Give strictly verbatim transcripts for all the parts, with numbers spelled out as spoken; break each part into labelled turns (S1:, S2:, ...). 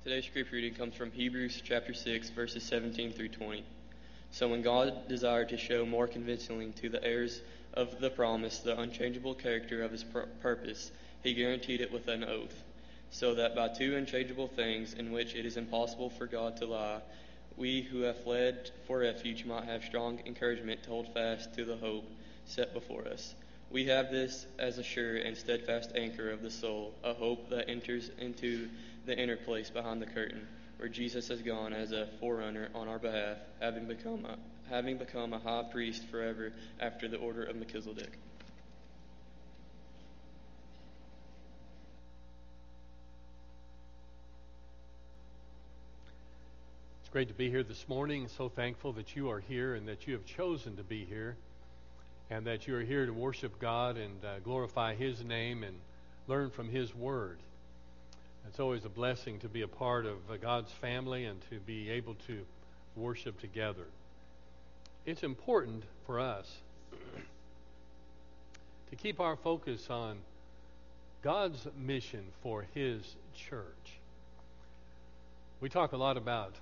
S1: Today's scripture reading comes from Hebrews chapter six, verses seventeen through twenty. So when God desired to show more convincingly to the heirs of the promise the unchangeable character of his pur- purpose, he guaranteed it with an oath, so that by two unchangeable things in which it is impossible for God to lie, we who have fled for refuge might have strong encouragement to hold fast to the hope set before us. We have this as a sure and steadfast anchor of the soul, a hope that enters into the inner place behind the curtain, where Jesus has gone as a forerunner on our behalf, having become a, having become a high priest forever after the order of Melchizedek.
S2: It's great to be here this morning. So thankful that you are here and that you have chosen to be here, and that you are here to worship God and uh, glorify His name and learn from His Word. It's always a blessing to be a part of uh, God's family and to be able to worship together. It's important for us to keep our focus on God's mission for His church. We talk a lot about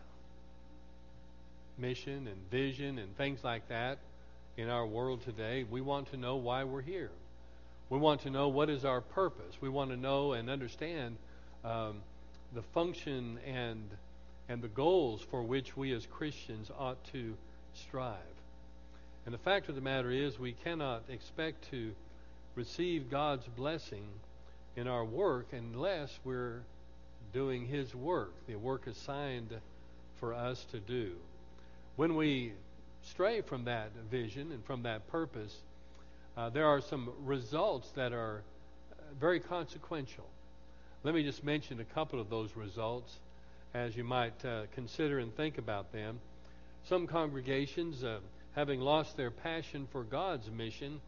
S2: mission and vision and things like that in our world today. We want to know why we're here. We want to know what is our purpose. We want to know and understand um, the function and and the goals for which we as Christians ought to strive. And the fact of the matter is, we cannot expect to receive God's blessing in our work unless we're doing His work, the work assigned for us to do. When we stray from that vision and from that purpose, uh, there are some results that are very consequential. Let me just mention a couple of those results as you might uh, consider and think about them. Some congregations, uh, having lost their passion for God's mission,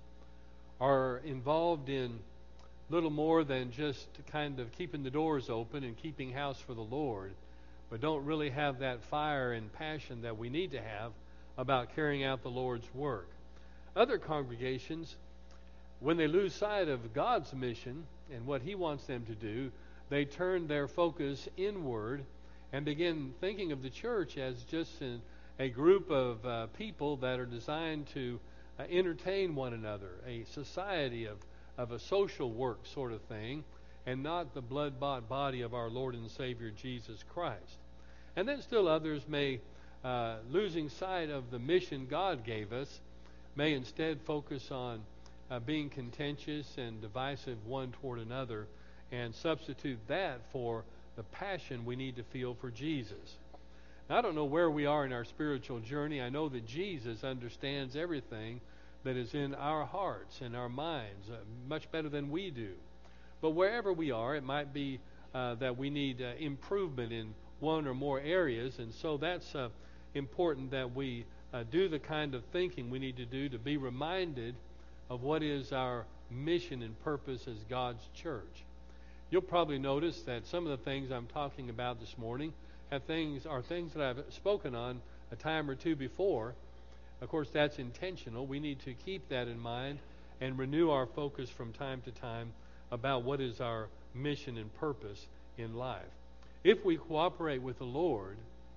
S2: are involved in little more than just kind of keeping the doors open and keeping house for the Lord, but don't really have that fire and passion that we need to have about carrying out the Lord's work. Other congregations, when they lose sight of God's mission and what He wants them to do, they turn their focus inward and begin thinking of the church as just an, a group of uh, people that are designed to uh, entertain one another, a society of, of a social work sort of thing, and not the blood-bought body of our Lord and Savior Jesus Christ. And then still others may, uh, losing sight of the mission God gave us, may instead focus on uh, being contentious and divisive one toward another, and substitute that for the passion we need to feel for Jesus. Now, I don't know where we are in our spiritual journey. I know that Jesus understands everything that is in our hearts and our minds uh, much better than we do. But wherever we are, it might be uh, that we need uh, improvement in one or more areas, and so that's uh, important that we uh, do the kind of thinking we need to do to be reminded of what is our mission and purpose as God's church. You'll probably notice that some of the things I'm talking about this morning have things are things that I've spoken on a time or two before. Of course, that's intentional. We need to keep that in mind and renew our focus from time to time about what is our mission and purpose in life. If we cooperate with the Lord,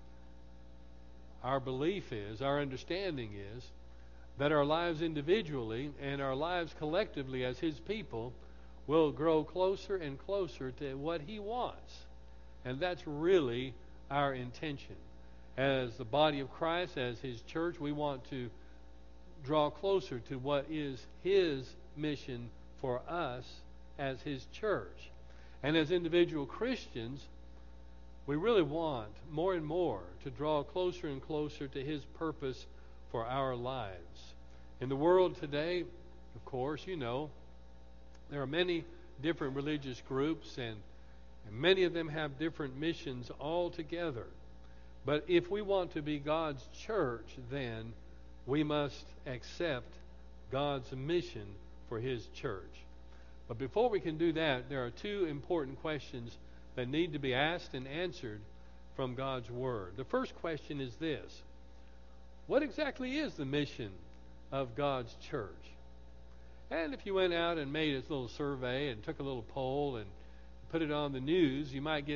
S2: our belief is, our understanding is, that our lives individually and our lives collectively as His people will grow closer and closer to what He wants. And that's really our intention. As the body of Christ, as His church, we want to draw closer to what is His mission for us as His church. And as individual Christians, we really want more and more to draw closer and closer to His purpose for our lives. In the world today, of course, you know, there are many different religious groups, and, and many of them have different missions altogether. But if we want to be God's church, then we must accept God's mission for His church. But before we can do that, there are two important questions that need to be asked and answered from God's Word. The first question is this: what exactly is the mission of God's church? And if you went out and made a little survey and took a little poll and put it on the news, you might get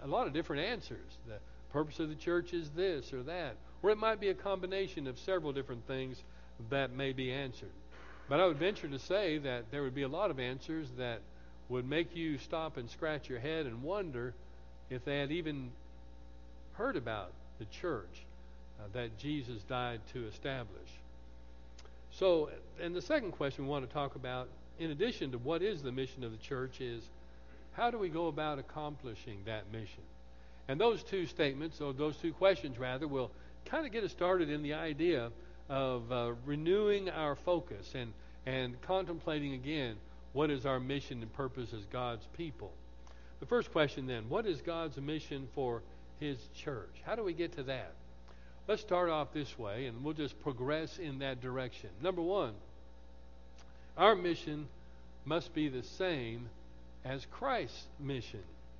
S2: a lot of different answers. The purpose of the church is this or that. Or it might be a combination of several different things that may be answered. But I would venture to say that there would be a lot of answers that would make you stop and scratch your head and wonder if they had even heard about the church uh, that Jesus died to establish. So, and the second question we want to talk about, in addition to what is the mission of the church, is how do we go about accomplishing that mission? And those two statements, or those two questions rather, will kind of get us started in the idea of uh, renewing our focus and, and contemplating again what is our mission and purpose as God's people. The first question then, what is God's mission for His church? How do we get to that? Let's start off this way, and we'll just progress in that direction. Number one, our mission must be the same as Christ's mission.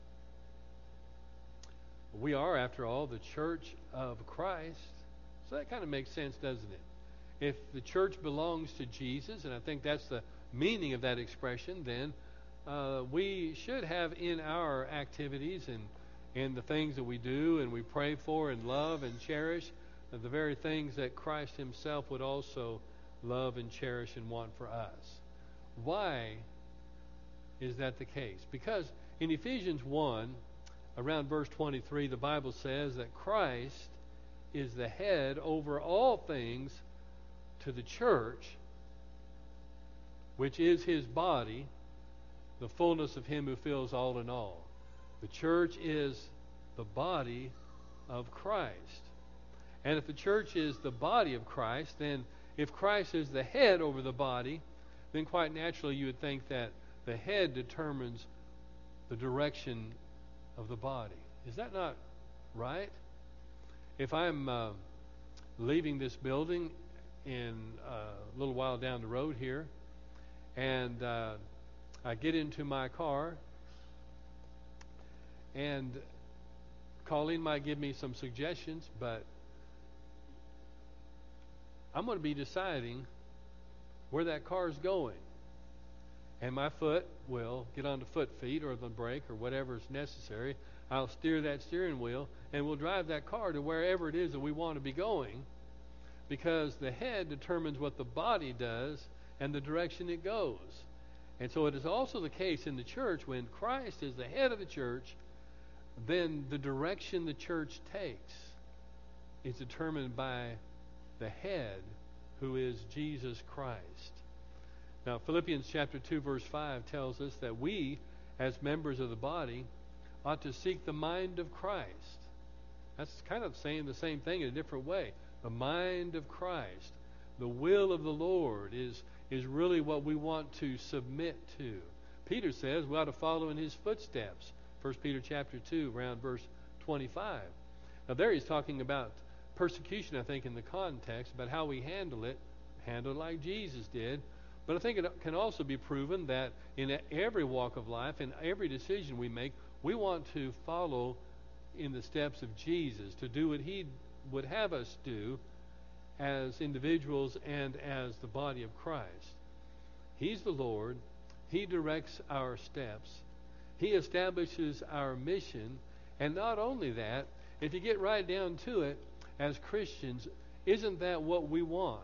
S2: We are, after all, the church of Christ. So that kind of makes sense, doesn't it? If the church belongs to Jesus, and I think that's the meaning of that expression, then uh, we should have in our activities and in the things that we do and we pray for and love and cherish uh, the very things that Christ Himself would also love and cherish and want for us. Why is that the case? Because in Ephesians one, around verse twenty-three, the Bible says that Christ is the head over all things to the church, which is His body, the fullness of Him who fills all in all. The church is the body of Christ. And if the church is the body of Christ, then if Christ is the head over the body, then quite naturally you would think that the head determines the direction of the body. Is that not right? If I'm uh, leaving this building in uh, a little while down the road here, and uh, I get into my car, and Colleen might give me some suggestions, but I'm going to be deciding where that car is going. And my foot will get on the foot feet or the brake or whatever is necessary. I'll steer that steering wheel, and we'll drive that car to wherever it is that we want to be going, because the head determines what the body does and the direction it goes. And so it is also the case in the church, when Christ is the head of the church, then the direction the church takes is determined by the head, who is Jesus Christ. Now, Philippians chapter two, verse five tells us that we, as members of the body, ought to seek the mind of Christ. That's kind of saying the same thing in a different way. The mind of Christ, the will of the Lord is, is really what we want to submit to. Peter says we ought to follow in His footsteps. First Peter chapter two, around verse twenty-five. Now there he's talking about persecution, I think, in the context, about how we handle it, handle it like Jesus did. But I think it can also be proven that in every walk of life, in every decision we make, we want to follow in the steps of Jesus, to do what He would have us do as individuals and as the body of Christ. He's the Lord. He directs our steps. He establishes our mission. And not only that, if you get right down to it, as Christians, isn't that what we want?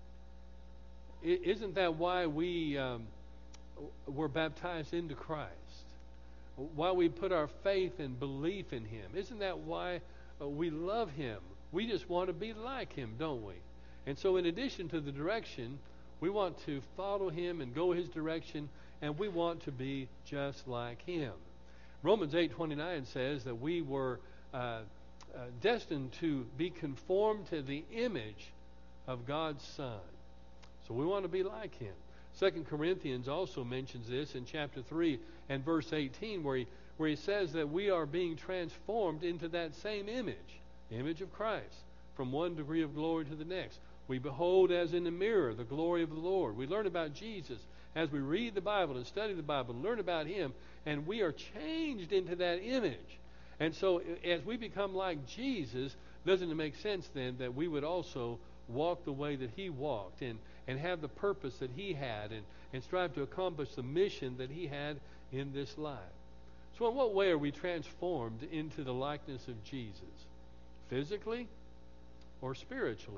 S2: Isn't that why we um, were baptized into Christ? Why we put our faith and belief in Him? Isn't that why uh, we love Him? We just want to be like Him, don't we? And so in addition to the direction, we want to follow Him and go His direction, and we want to be just like Him. Romans eight twenty-nine says that we were uh, uh, destined to be conformed to the image of God's Son. So we want to be like Him. Second Corinthians also mentions this in chapter three and verse eighteen, where he, where he says that we are being transformed into that same image, the image of Christ, from one degree of glory to the next. We behold as in a mirror the glory of the Lord. We learn about Jesus as we read the Bible and study the Bible and learn about Him, and we are changed into that image. And so as we become like Jesus, doesn't it make sense then that we would also walk the way that He walked, and, and have the purpose that He had, and, and strive to accomplish the mission that He had in this life? So in what way are we transformed into the likeness of Jesus? Physically or spiritually?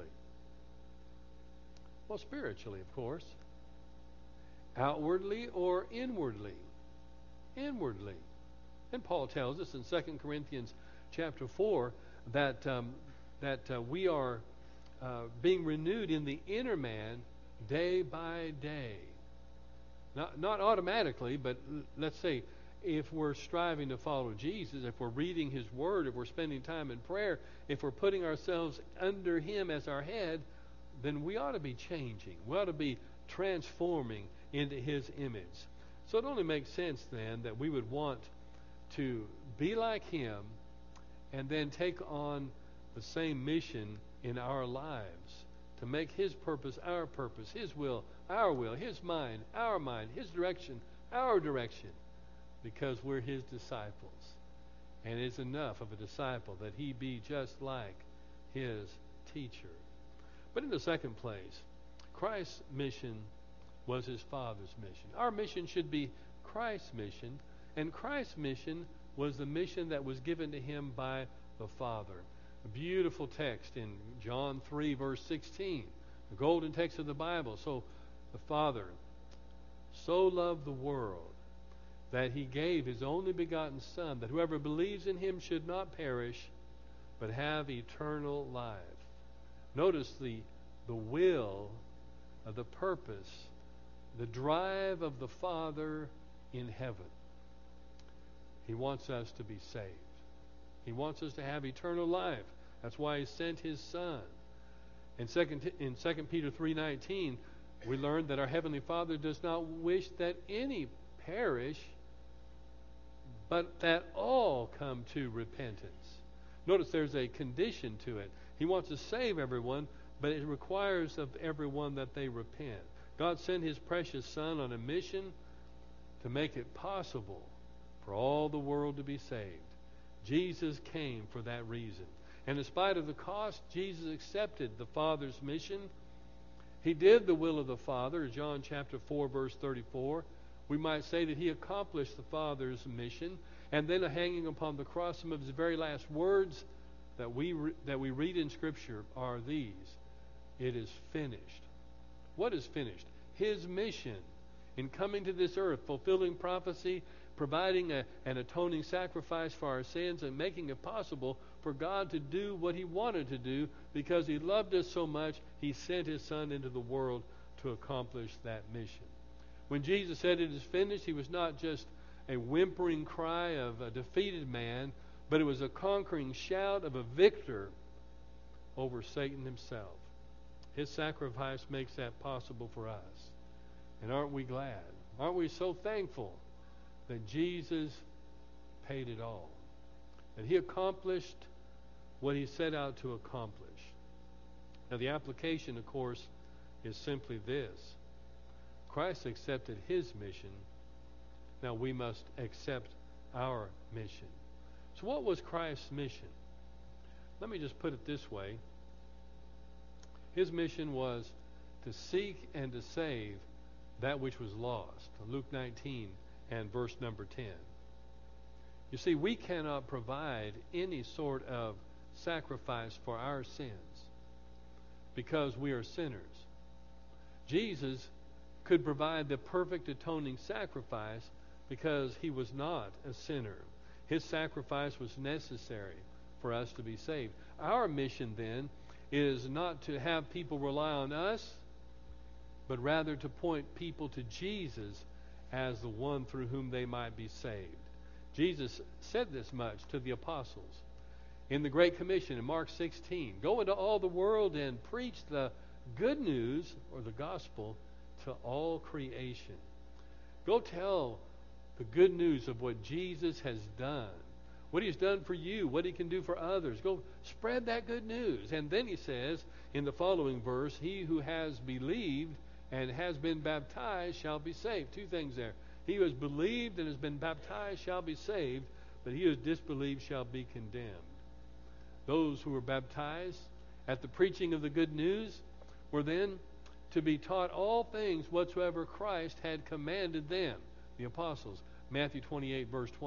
S2: Well, spiritually, of course. Outwardly or inwardly? Inwardly. And Paul tells us in Second Corinthians chapter four that um, that uh, we are uh, being renewed in the inner man day by day. Not not automatically, but l- let's say if we're striving to follow Jesus, if we're reading His Word, if we're spending time in prayer, if we're putting ourselves under Him as our head, then we ought to be changing. We ought to be transforming into His image. So it only makes sense then that we would want to be like Him and then take on the same mission in our lives to make His purpose our purpose, His will our will, His mind our mind, His direction our direction, because we're His disciples. And it's enough of a disciple that he be just like his teacher. But in the second place, Christ's mission was His Father's mission. Our mission should be Christ's mission, and Christ's mission was the mission that was given to Him by the Father. A beautiful text in John three, verse sixteen, the golden text of the Bible. So the Father so loved the world that He gave His only begotten Son, that whoever believes in Him should not perish, but have eternal life. Notice the, the will, of the purpose, the drive of the Father in heaven. He wants us to be saved. He wants us to have eternal life. That's why He sent His Son. In second in Second Peter three nineteen, we learned that our Heavenly Father does not wish that any perish, but that all come to repentance. Notice there's a condition to it. He wants to save everyone, but it requires of everyone that they repent. God sent His precious Son on a mission to make it possible for all the world to be saved. Jesus came for that reason. And in spite of the cost, Jesus accepted the Father's mission. He did the will of the Father, John chapter four, verse thirty-four. We might say that He accomplished the Father's mission. And then hanging upon the cross, some of His very last words that we re- that we read in Scripture are these: "It is finished." What is finished? His mission in coming to this earth, fulfilling prophecy, providing a, an atoning sacrifice for our sins, and making it possible for God to do what He wanted to do. Because He loved us so much, He sent His Son into the world to accomplish that mission. When Jesus said it is finished, He was not just a whimpering cry of a defeated man, but it was a conquering shout of a victor over Satan himself. His sacrifice makes that possible for us. And aren't we glad? Aren't we so thankful that Jesus paid it all? That He accomplished what He set out to accomplish. Now the application, of course, is simply this: Christ accepted His mission. Now we must accept our mission. So what was Christ's mission? Let me just put it this way. His mission was to seek and to save that which was lost. Luke nineteen and verse number ten. You see, we cannot provide any sort of sacrifice for our sins because we are sinners. Jesus could provide the perfect atoning sacrifice because He was not a sinner. His sacrifice was necessary for us to be saved. Our mission then is not to have people rely on us, but rather to point people to Jesus as the one through whom they might be saved. Jesus said this much to the apostles in the Great Commission in Mark sixteen. Go into all the world and preach the good news, or the gospel, to all creation. Go tell the good news of what Jesus has done, what He's done for you, what He can do for others. Go spread that good news. And then He says in the following verse, he who has believed and has been baptized shall be saved. Two things there. He who has believed and has been baptized shall be saved, but he who has disbelieved shall be condemned. Those who were baptized at the preaching of the good news were then to be taught all things whatsoever Christ had commanded them, the apostles. Matthew twenty-eight, verse twenty.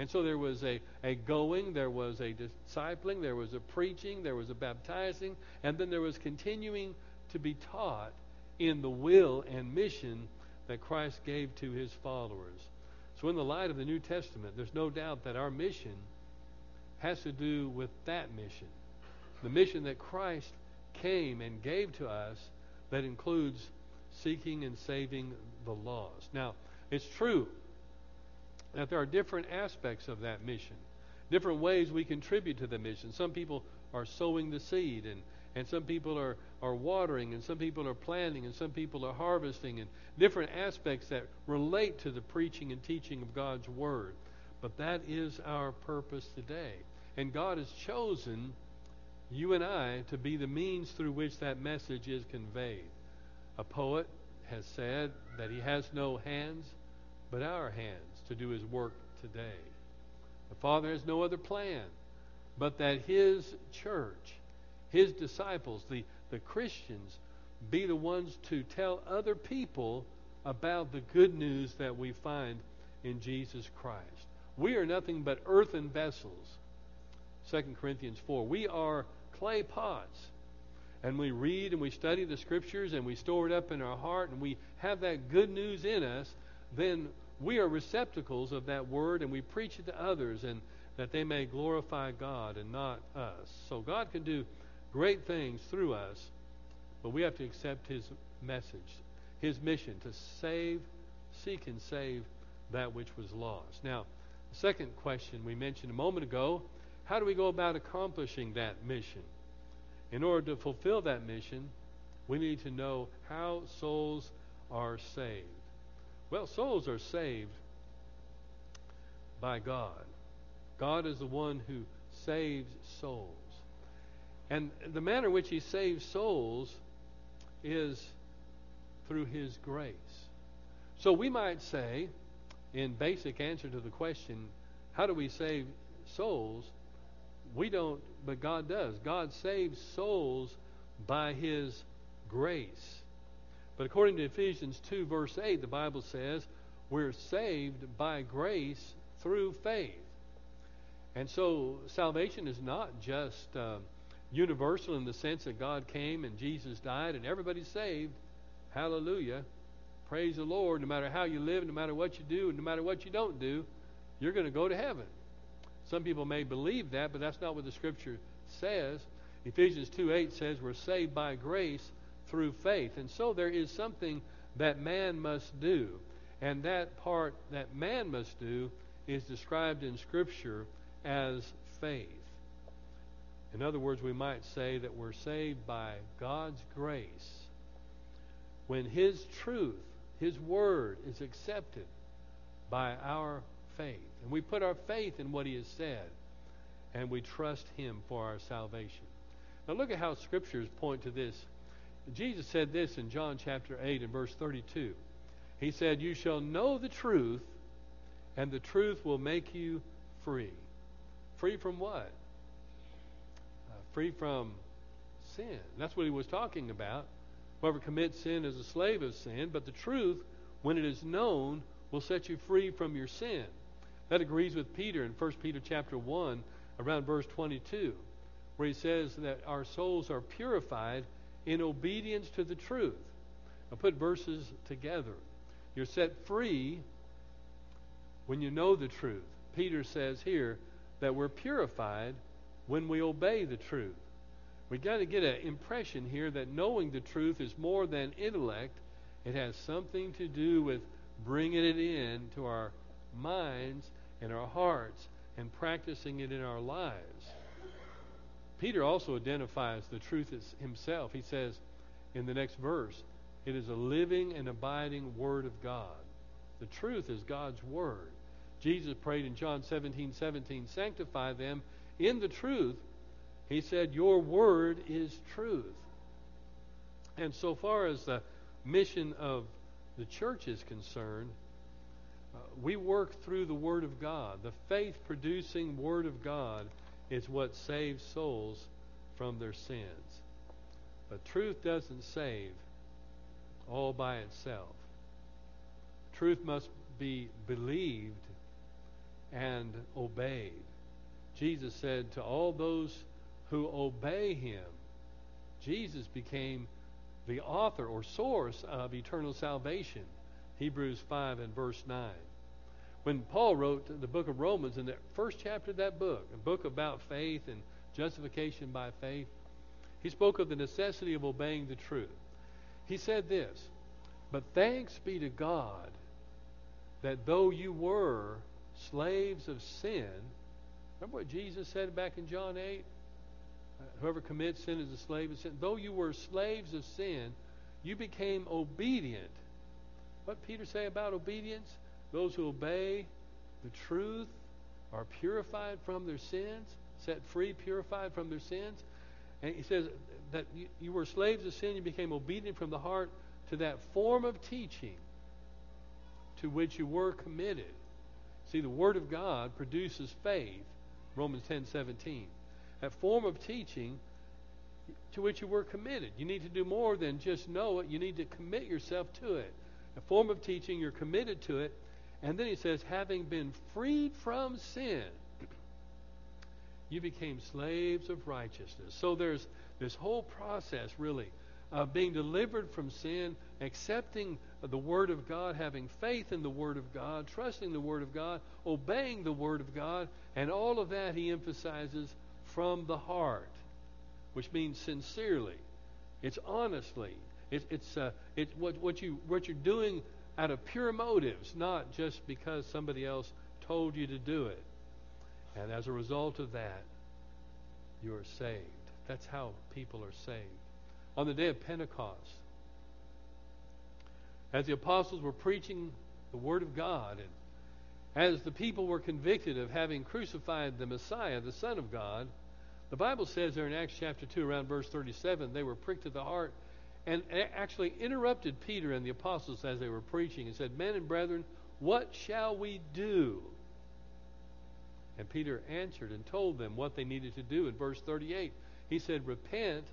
S2: And so there was a, a going, there was a discipling, there was a preaching, there was a baptizing, and then there was continuing to be taught in the will and mission that Christ gave to his followers. So in the light of the New Testament, there's no doubt that our mission has to do with that mission. The mission that Christ came and gave to us, that includes seeking and saving the lost. Now, it's true that there are different aspects of that mission, different ways we contribute to the mission. Some people are sowing the seed, and, and some people are, are watering, and some people are planting, and some people are harvesting, and different aspects that relate to the preaching and teaching of God's Word. But that is our purpose today. And God has chosen you and I to be the means through which that message is conveyed. A poet has said that he has no hands but our hands to do his work today. The Father has no other plan but that his church, his disciples, the, the Christians, be the ones to tell other people about the good news that we find in Jesus Christ. We are nothing but earthen vessels. Second Corinthians four. We are clay pots. And we read and we study the Scriptures and we store it up in our heart and we have that good news in us, then we are receptacles of that Word and we preach it to others, and that they may glorify God and not us. So God can do great things through us, but we have to accept His message, His mission to save, seek and save that which was lost. Now, the second question we mentioned a moment ago, how do we go about accomplishing that mission? In order to fulfill that mission, we need to know how souls are saved. Well, souls are saved by God. God is the one who saves souls. And the manner in which He saves souls is through His grace. So we might say, in basic answer to the question, how do we save souls? We don't, but God does. God saves souls by His grace. But according to Ephesians two, verse eight, the Bible says, we're saved by grace through faith. And so salvation is not just uh, universal in the sense that God came and Jesus died and everybody's saved. Hallelujah. Praise the Lord. No matter how you live, no matter what you do, and no matter what you don't do, you're going to go to heaven. Some people may believe that, but that's not what the Scripture says. Ephesians two eight says we're saved by grace through faith. And so there is something that man must do. And that part that man must do is described in Scripture as faith. In other words, we might say that we're saved by God's grace when His truth, His Word, is accepted by our faith. And we put our faith in what He has said, and we trust Him for our salvation. Now look at how Scriptures point to this. Jesus said this in John chapter eight and verse thirty-two. He said, you shall know the truth, and the truth will make you free. Free from what? Uh, free from sin. That's what He was talking about. Whoever commits sin is a slave of sin, but the truth, when it is known, will set you free from your sin. That agrees with Peter in First Peter chapter one, around verse twenty-two, where he says that our souls are purified in obedience to the truth. Now put verses together. You're set free when you know the truth. Peter says here that we're purified when we obey the truth. We've got to get an impression here that knowing the truth is more than intellect. It has something to do with bringing it in to our minds and our hearts and practicing it in our lives. Peter also identifies the truth himself. He says in the next verse, it is a living and abiding Word of God. The truth is God's Word. Jesus prayed in John seventeen seventeen, sanctify them in the truth. He said, your Word is truth. And so far as the mission of the church is concerned, uh, we work through the Word of God. The faith-producing Word of God is what saves souls from their sins. But truth doesn't save all by itself. Truth must be believed and obeyed. Jesus said to all those who obey him, Jesus became the author or source of eternal salvation. Hebrews five and verse nine. When Paul wrote the book of Romans, in the first chapter of that book, a book about faith and justification by faith, he spoke of the necessity of obeying the truth. He said this, "But thanks be to God that though you were slaves of sin," remember what Jesus said back in John eight? Whoever commits sin is a slave of sin. Though you were slaves of sin, you became obedient. What did Peter say about obedience? Those who obey the truth are purified from their sins, set free, purified from their sins. And he says that you, you were slaves of sin, you became obedient from the heart to that form of teaching to which you were committed. See, the Word of God produces faith, Romans ten seventeen. That form of teaching to which you were committed. You need to do more than just know it. You need to commit yourself to it. A form of teaching, you're committed to it. And then he says, having been freed from sin, you became slaves of righteousness. So there's this whole process, really, of being delivered from sin, accepting the Word of God, having faith in the Word of God, trusting the Word of God, obeying the Word of God, and all of that he emphasizes from the heart, which means sincerely. It's honestly. It, it's uh, it's what what you what you're doing out of pure motives, not just because somebody else told you to do it. And as a result of that, you are saved. That's how people are saved. On the day of Pentecost, as the apostles were preaching the Word of God, and as the people were convicted of having crucified the Messiah, the Son of God, the Bible says there in Acts chapter two, around verse thirty-seven, they were pricked to the heart and actually interrupted Peter and the apostles as they were preaching and said, "Men and brethren, what shall we do?" And Peter answered and told them what they needed to do. In verse thirty-eight, he said, "Repent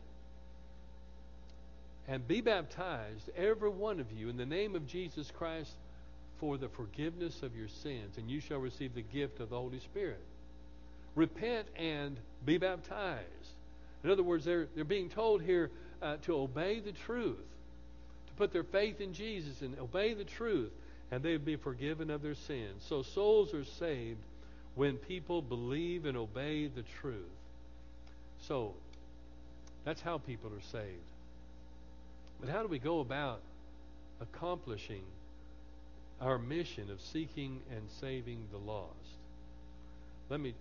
S2: and be baptized, every one of you, in the name of Jesus Christ for the forgiveness of your sins, and you shall receive the gift of the Holy Spirit." Repent and be baptized. In other words, they're, they're being told here uh, to obey the truth, to put their faith in Jesus and obey the truth, and they would be forgiven of their sins. So souls are saved when people believe and obey the truth. So that's how people are saved. But how do we go about accomplishing our mission of seeking and saving the lost? Let me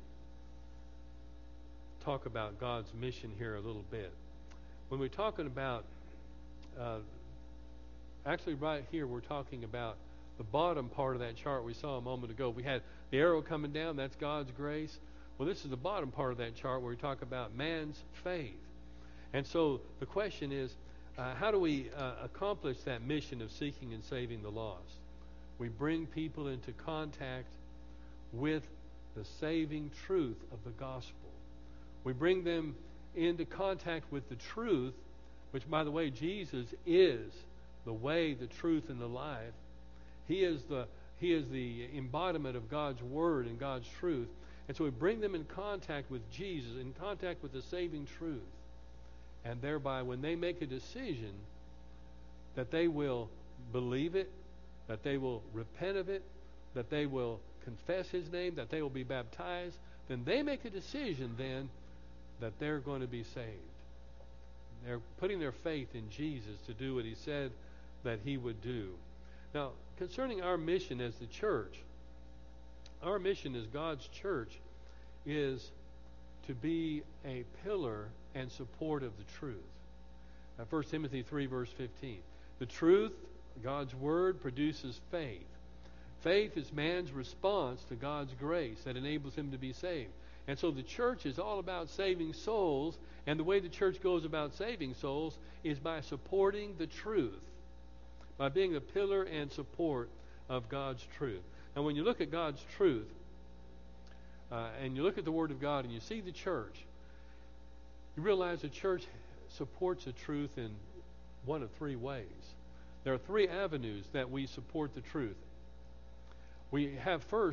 S2: talk about God's mission here a little bit. When we're talking about, uh, actually right here we're talking about the bottom part of that chart we saw a moment ago. We had the arrow coming down, that's God's grace. Well, this is the bottom part of that chart where we talk about man's faith. And so the question is, uh, how do we uh, accomplish that mission of seeking and saving the lost? We bring people into contact with the saving truth of the gospel. We bring them into contact with the truth, which, by the way, Jesus is the way, the truth, and the life. He is the He is the embodiment of God's word and God's truth. And so we bring them in contact with Jesus, in contact with the saving truth. And thereby, when they make a decision that they will believe it, that they will repent of it, that they will confess His name, that they will be baptized, then they make a decision then that they're going to be saved. They're putting their faith in Jesus to do what He said that He would do. Now, concerning our mission as the church, our mission as God's church is to be a pillar and support of the truth. Now, First Timothy three, verse fifteen. The truth, God's word, produces faith. Faith is man's response to God's grace that enables him to be saved. And so the church is all about saving souls, and the way the church goes about saving souls is by supporting the truth, by being a pillar and support of God's truth. And when you look at God's truth, uh, and you look at the Word of God, and you see the church, you realize the church supports the truth in one of three ways. There are three avenues that we support the truth. We have first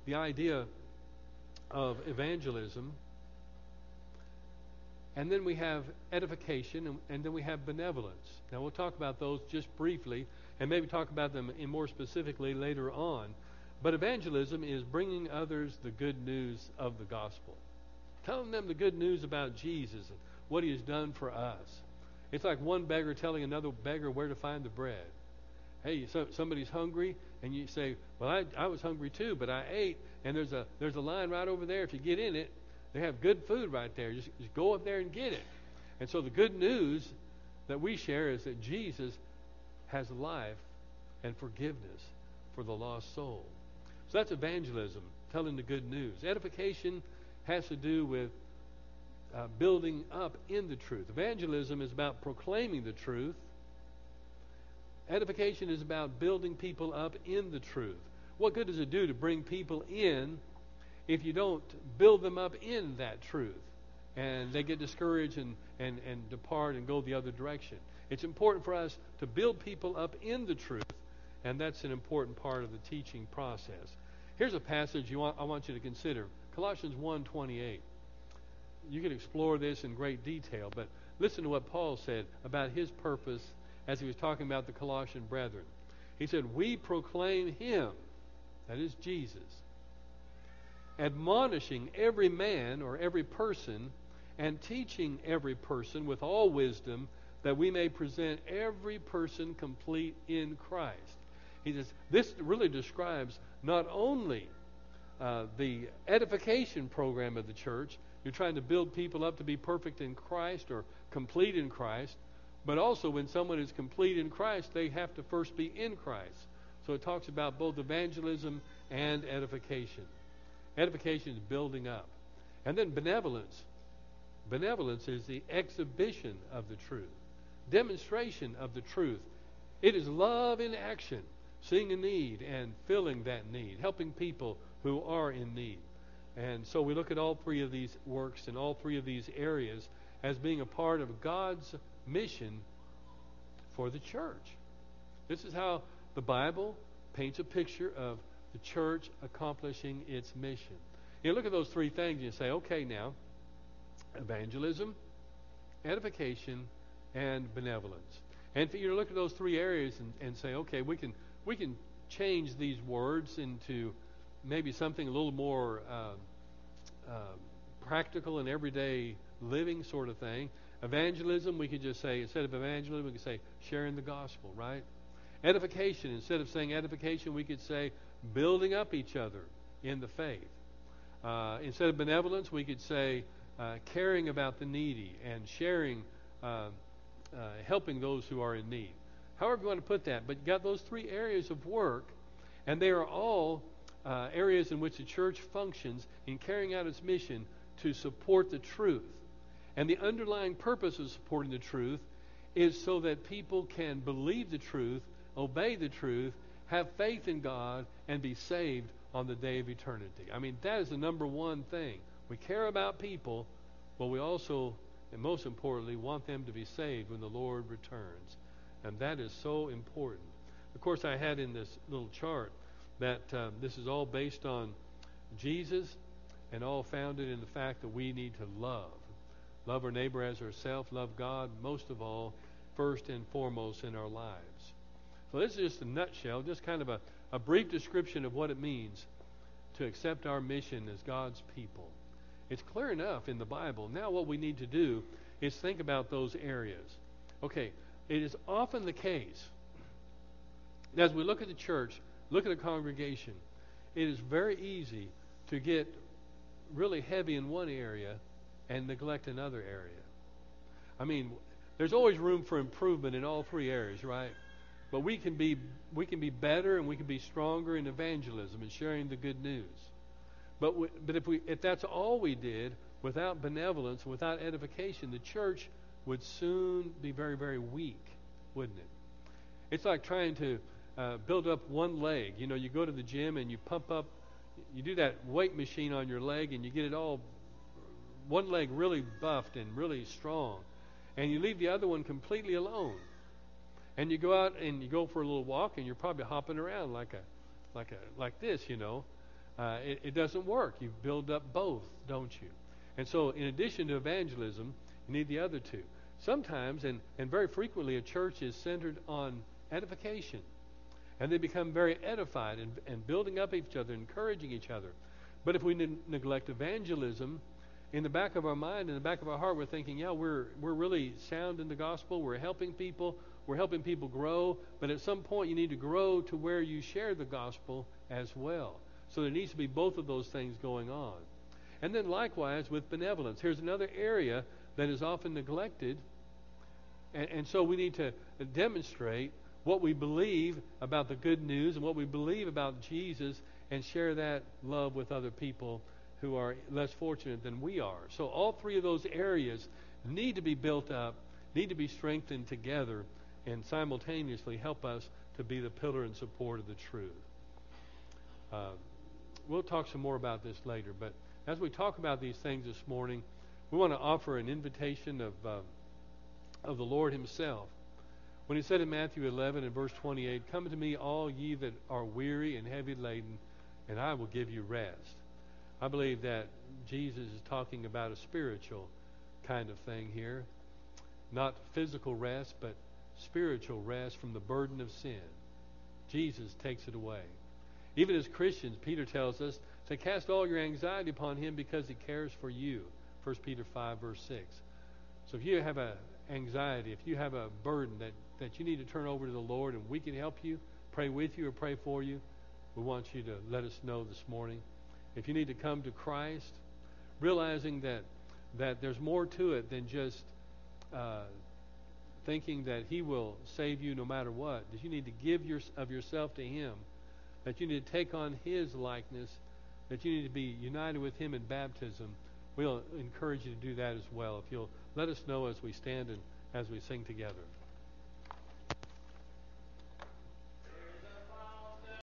S2: the idea of evangelism. And then we have edification, and, and then we have benevolence. Now, we'll talk about those just briefly, and maybe talk about them in more specifically later on. But evangelism is bringing others the good news of the gospel. Telling them the good news about Jesus and what he has done for us. It's like one beggar telling another beggar where to find the bread. Hey, so, somebody's hungry, and you say, well, I, I was hungry too, but I ate, and there's a there's a line right over there. If you get in it, they have good food right there. Just, just go up there and get it. And so the good news that we share is that Jesus has life and forgiveness for the lost soul. So that's evangelism, telling the good news. Edification has to do with uh, building up in the truth. Evangelism is about proclaiming the truth. Edification is about building people up in the truth. What good does it do to bring people in if you don't build them up in that truth and they get discouraged and, and, and depart and go the other direction? It's important for us to build people up in the truth, and that's an important part of the teaching process. Here's a passage you want, I want you to consider. Colossians one twenty-eight. You can explore this in great detail, but listen to what Paul said about his purpose as he was talking about the Colossian brethren. He said, we proclaim him, that is Jesus, admonishing every man or every person and teaching every person with all wisdom, that we may present every person complete in Christ. He says, this really describes not only uh, the edification program of the church, you're trying to build people up to be perfect in Christ or complete in Christ, but also when someone is complete in Christ, they have to first be in Christ. So it talks about both evangelism and edification. Edification is building up. And then benevolence. Benevolence is the exhibition of the truth, demonstration of the truth. It is love in action, seeing a need and filling that need, helping people who are in need. And so we look at all three of these works and all three of these areas as being a part of God's mission for the church. This is how the Bible paints a picture of the church accomplishing its mission. You look at those three things and you say, okay, now, evangelism, edification, and benevolence. And for you to look at those three areas and, and say, okay, we can we can change these words into maybe something a little more uh, uh, practical and everyday living sort of thing. Evangelism, we could just say, instead of evangelism, we could say sharing the gospel, right? Edification, instead of saying edification, we could say building up each other in the faith. Uh, instead of benevolence, we could say uh, caring about the needy and sharing, uh, uh, helping those who are in need. However you want to put that, but you got those three areas of work, and they are all uh, areas in which the church functions in carrying out its mission to support the truth. And the underlying purpose of supporting the truth is so that people can believe the truth, obey the truth, have faith in God, and be saved on the day of eternity. I mean, that is the number one thing. We care about people, but we also, and most importantly, want them to be saved when the Lord returns. And that is so important. Of course, I had in this little chart that uh, this is all based on Jesus and all founded in the fact that we need to love. Love our neighbor as ourselves, love God most of all, first and foremost in our lives. So this is just a nutshell, just kind of a, a brief description of what it means to accept our mission as God's people. It's clear enough in the Bible. Now what we need to do is think about those areas. Okay, it is often the case, as we look at the church, look at a congregation, it is very easy to get really heavy in one area and neglect another area. I mean, there's always room for improvement in all three areas, right? But we can be we can be better and we can be stronger in evangelism and sharing the good news. But we, but if we if that's all we did without benevolence, without edification, the church would soon be very, very weak, wouldn't it? It's like trying to uh, build up one leg. You know, you go to the gym and you pump up, you do that weight machine on your leg and you get it all, one leg really buffed and really strong, and you leave the other one completely alone. And you go out and you go for a little walk and you're probably hopping around like a, like a, like this, you know. uh, it, it doesn't work. You build up both, don't you? And so in addition to evangelism, you need the other two. Sometimes, and, and very frequently, a church is centered on edification. And they become very edified and, and building up each other, encouraging each other. But if we ne- neglect evangelism, in the back of our mind, in the back of our heart, we're thinking, yeah, we're we're really sound in the gospel. We're helping people. We're helping people grow. But at some point, you need to grow to where you share the gospel as well. So there needs to be both of those things going on. And then likewise with benevolence. Here's another area that is often neglected. And, and so we need to demonstrate what we believe about the good news and what we believe about Jesus, and share that love with other people who are less fortunate than we are. So all three of those areas need to be built up, need to be strengthened together, and simultaneously help us to be the pillar and support of the truth. Uh, we'll talk some more about this later, but as we talk about these things this morning, we want to offer an invitation of uh, of the Lord himself. When he said in Matthew eleven and verse twenty-eight, "Come to me, all ye that are weary and heavy laden, and I will give you rest." I believe that Jesus is talking about a spiritual kind of thing here. Not physical rest, but spiritual rest from the burden of sin. Jesus takes it away. Even as Christians, Peter tells us to cast all your anxiety upon him because he cares for you. First Peter five, verse six. So if you have a anxiety, if you have a burden that, that you need to turn over to the Lord and we can help you, pray with you or pray for you, we want you to let us know this morning. If you need to come to Christ, realizing that that there's more to it than just uh, thinking that he will save you no matter what, that you need to give your, of yourself to him, that you need to take on his likeness, that you need to be united with him in baptism, we'll encourage you to do that as well. If you'll let us know as we stand and as we sing together.